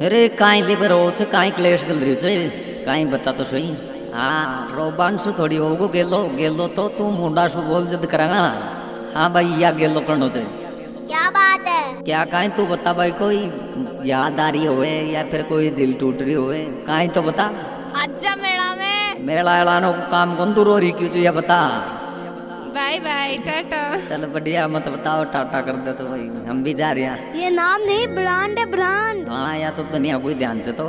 अरे काई दे रोज काई क्लेश गल रही छे काई बता तो सही। हाँ रोबान सु थोड़ी होगो गेलो गेलो तो तू मुंडा सु बोल जद करांगा। हाँ भाई या गेलो करनो छे। क्या बात है? क्या काई तू बता भाई, कोई याद आ रही होए या फिर कोई दिल टूट रही होए, काई तो बता। आजा मेला में मेला एलानो काम कौन तू रो रही क्यों या बता। बाय बाय टाटा। चल बढ़िया मत बताओ टाटा कर दे तो भाई हम भी जा रहे हैं। ये नाम नहीं ब्रांड है ब्रांड। हाँ या तो दुनिया कोई ध्यान से तो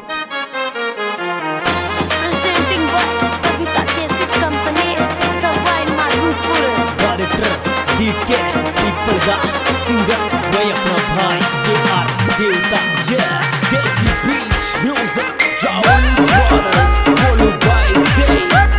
presenting Kavita cassette company Sawai Madhopur. Director DK पीपल का सिंगर मैं अपना भाई केआर देवता ये देसी बीच म्यूजिक रावण ब्रदर्स बोलो बाय डे।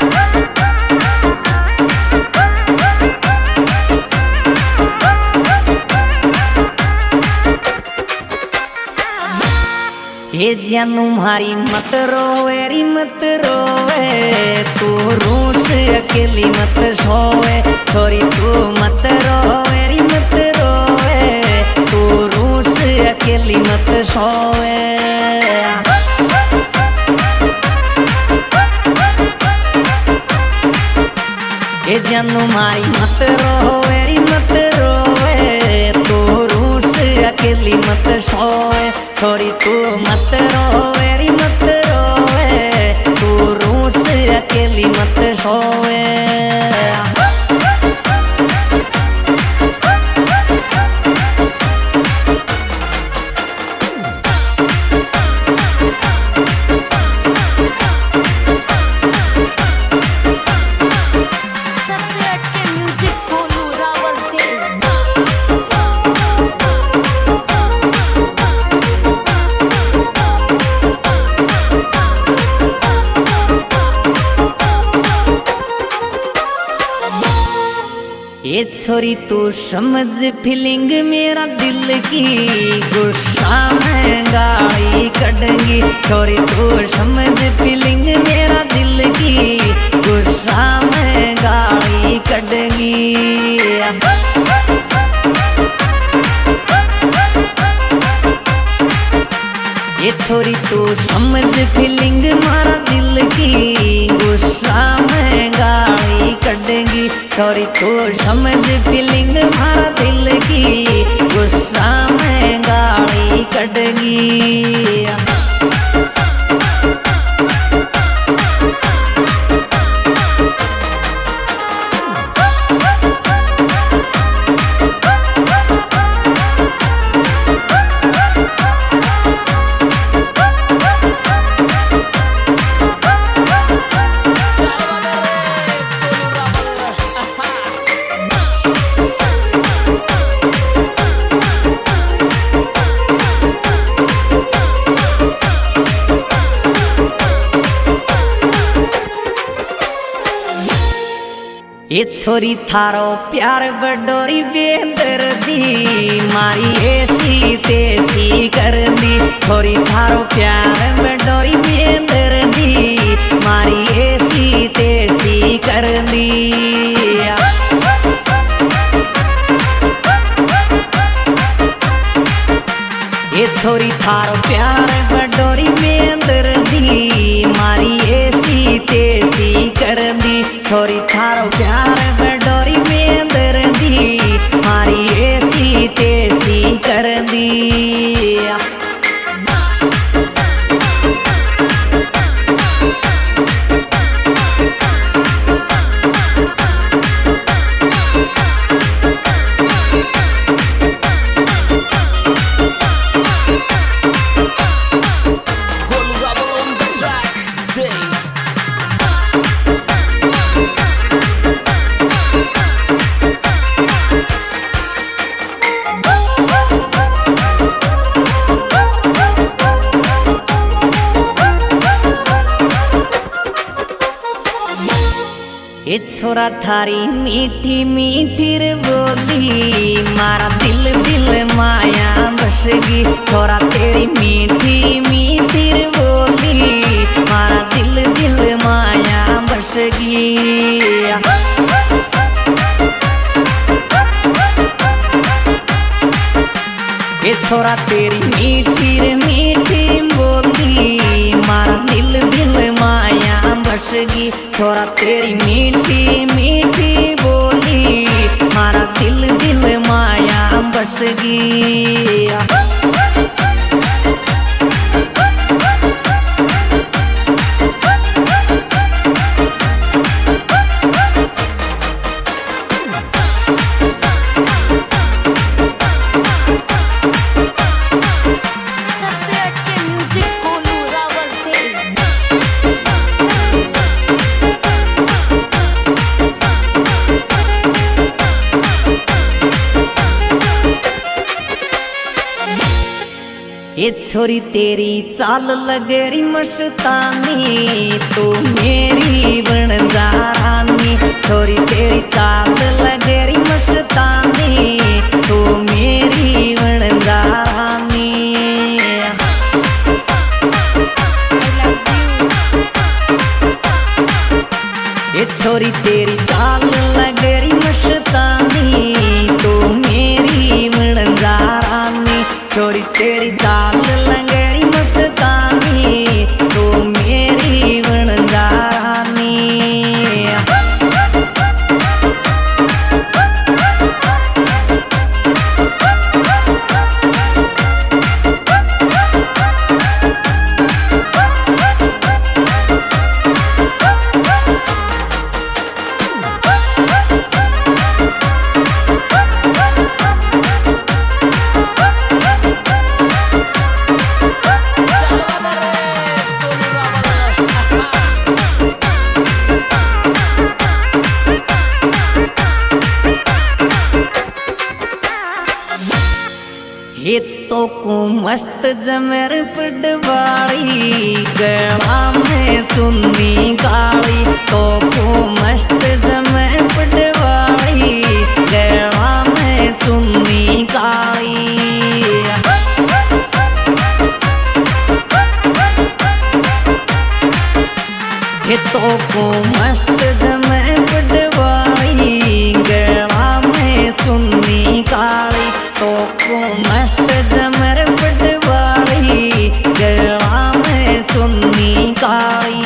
ये जानू मारी मत रोवे री मत रोवे, तू रूस अकेली मत सोवे, छोरी तू मत रोवे री मत रोवे, तू रूस अकेली मत सोवे। ये जानू मारी मत रोवे री मत रोवे, तू रूस अकेली मत सोवे, छोरी तू मत रोवे री मत रोवे, तू रूस अकेली मत सोवे। सबसे हटके म्यूजिक बोलू रावल थे। ये छोरी तू समझ फीलिंग मेरा दिल की, गुस्सा में गाली कटेंगी, छोरी तू समझ फीलिंग मेरा दिल की, गुस्सा में गाली कटेंगी। ये छोरी तू समझ फीलिंग मारा दिल की, गुस्सा में गाली कटेंगी, छोरी तू समझ फीलिंग मारा दिल की, गुस्सा में गाली कटेंगी। ये छोरी थारो प्यार बडोरी बेंदर दी, मारी ऐसी तेसी कर दी, छोरी थारो प्यार बडोरी बेंदर दी, मारी ऐसी तेसी कर दी। ये छोरी थारो प्यार बडोरी बेंदर दी, मारी ऐसी तेसी कर दी, छोरी थारो प्यार बडोरी बेंदर दी, मारी ऐसी तेसी कर दी। Golu Rabble on the track day. ये छोरा थारी मीठी मीठी रे बोली, मारा दिल दिल माया बसगी, छोरा तेरी मीठी मीठी रे बोली, मारा दिल दिल माया बसगी। ये छोरा तेरी मीठी रे मीठी बोली मारा दिल दिल माया बसगी। छोरा तेरी मीठी मीठी बोली मारा दिल दिल माया बसगी। ये छोरी तेरी चाल लगरी मस्तानी तू मेरी बन जा रानी। छोरी तेरी चाल लगरी मस्तानी तू मेरी बन जा रानी। ये छोरी तेरी चाल लगरी मस्तानी तू मेरी बन जा रानी। छोरी तेरी चाल लगरी मस्तानी तू मेरी बन जा रानी। ये तो को मस्त जमर पडवाड़ी गला में चुन्नी काली। तो को मस्त जमर पडवाड़ी गला में चुन्नी काली। ये तो को मस्त जमर पडवाड़ी गला में चुन्नी काली। तो को मस्त जमर पटवाड़ी गला में चुन्नी काली।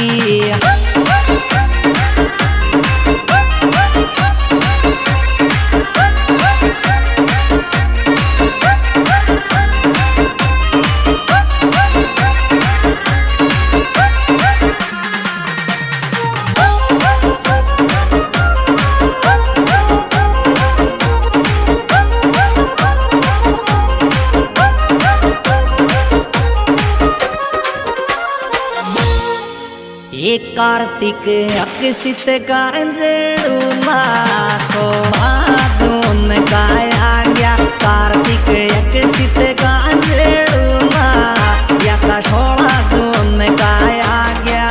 ये कार्तिक अकसित कारंजड़ूला सोड़ा जून का आ गया। कार्तिक अकसित कारंजड़ूला या का सोड़ा जून का आ गया।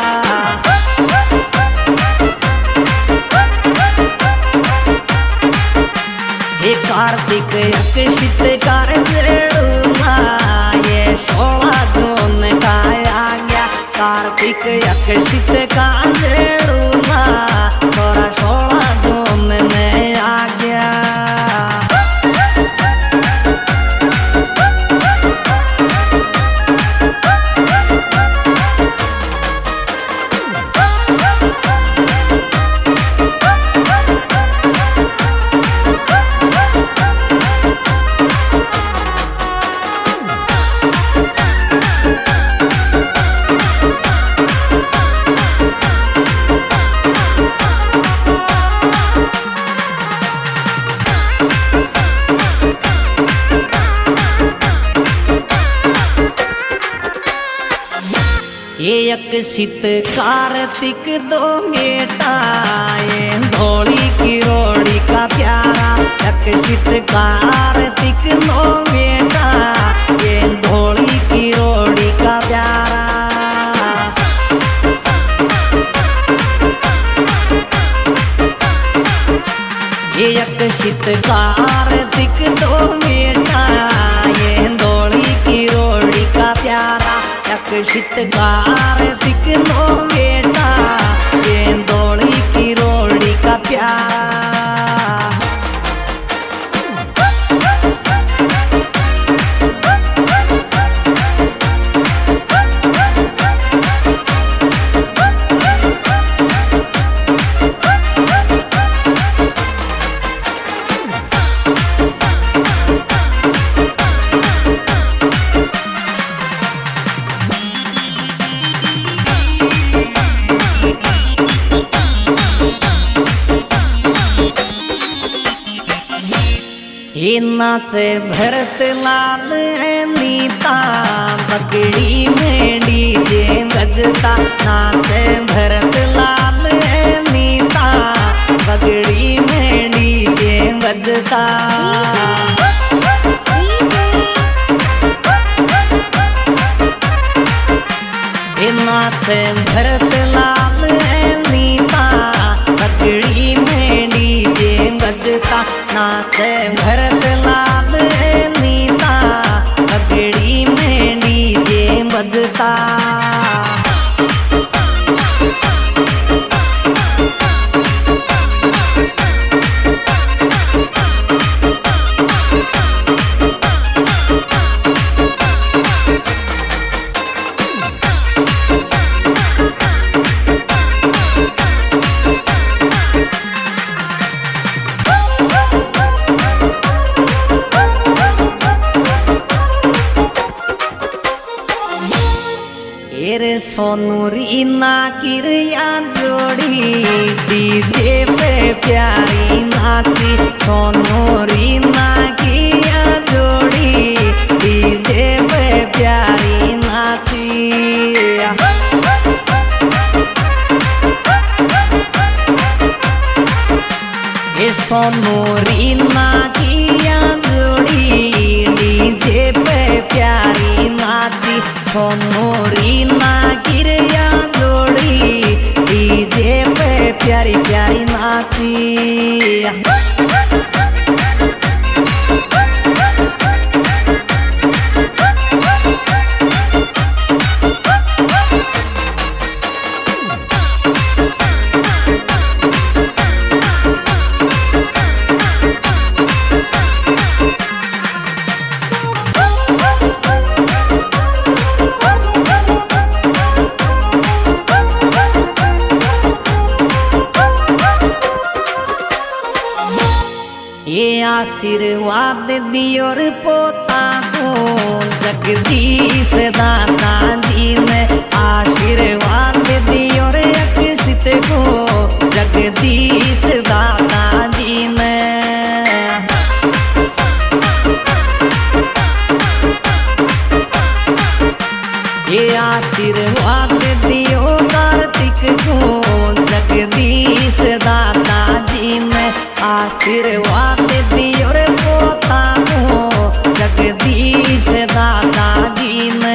ये कार्तिक अकसित कारंजड़ूला ये सोड़ा जून का आ गया। कार्तिक अकसित कारंजड़ूला थोड़ा सोड़ा जून में आ गया। ये अकसित कार्तिक दो बेटा ये धोली की रोड़ी का प्यारा। अकसित कार्तिक दो बेटा ये धोली की रोड़ी का प्यारा। ये अकसित कार्तिक दो बेटा ये धोली की रोड़ी का प्यारा। अकसित कार्तिक दो बेटा ये धोली की रोड़ी का प्यारा। ये नाचे भरत लाल नीता बगड़ी में डीजे बजता नाचे भरत लाल नीता बगड़ी में डीजे बजता ये नाचे भरत लाल नीता बगड़ी में डीजे बजता नाचे भरत लाल नीता बगड़ी में डीजे बजता रे सोनू रीना किरिया जोड़ी डीजे पे प्यारी नाची सोनू रीना किरिया जोड़ी डीजे पे प्यारी नाची ये सोनू रीना किरिया जोड़ी डीजे पे प्यारी नाची सोनू रीना किरिया जोड़ी डीजे पे प्यारी प्यारी नाची ये आशीर्वाद दियो रे पोता को जगदीश दाता जी ने आशीर्वाद दियो रे अक्षित को जगदीश दाता जी ने ये आशीर्वाद दियो कार्तिक को जगदीश दाता जी ने आशीर्वाद दियो रे पोता को जगदीश दाता जी ने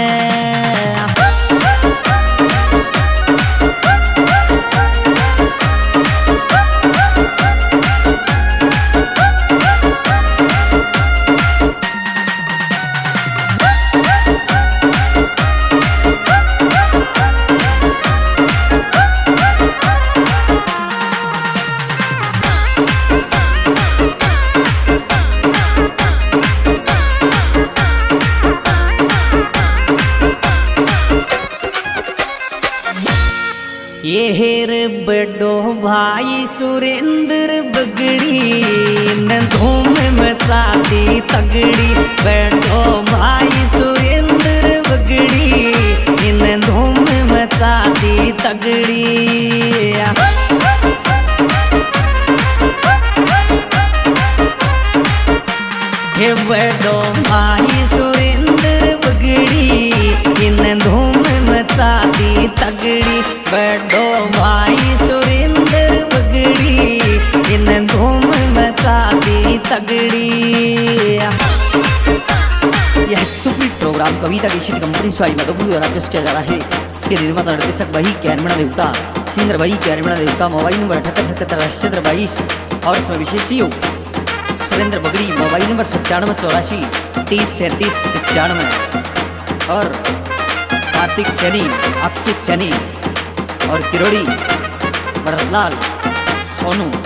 ये हेर बड़ो भाई सुरेंद्र बगड़ी न धूम मचाती तगड़ी बड़ो भाई सुरेंद्र बगड़ी इन धूम मचाती तगड़ी हे बड़ो भाई सुरेंद्र बगड़ी इन धूम मचाती तगड़ी बड़ो भाई सुरेंद्र बगड़ी इन धूम मचाती तगड़ी यह सुपीट प्रोग्राम कविता गीत कंपनी स्वाई मधुपुर द्वारा पेश किया जा रहा है। इसके निर्माता निर्देशक भाई कैरमणा देवता सिंगर भाई कैरमणा देवता मोबाइल नंबर 7877 और इसमें विशेष योग सुरेंद्र बगड़ी मोबाइल नंबर 9784303795 और कार्तिक सैनी अक्षित सैनी और किरोड़ी भरतलाल सोनू